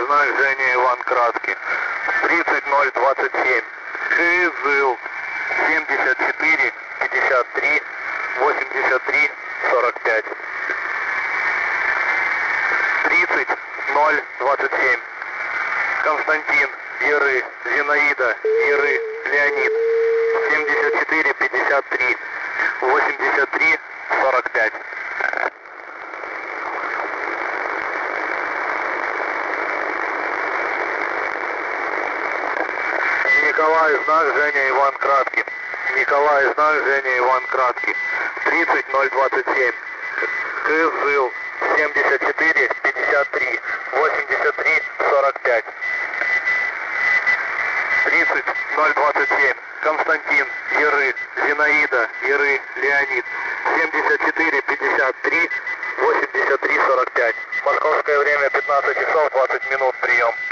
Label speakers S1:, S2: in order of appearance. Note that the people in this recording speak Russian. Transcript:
S1: знак Женя Иван Краткий. 30027. Кызыл. 74 53 83 45. 30027. Константин, Еры, Зинаида, Еры, Леонид. 74 53 83 45. Николай, знак Женя Иван Краткий. Николай, знак Женя Иван Краткий. 30027. Кызыл. 74 53 83 45. 30027. Константин, Еры, Зинаида, Еры, Леонид. 74 53 83 45. Московское время 15 часов 20 минут. Прием.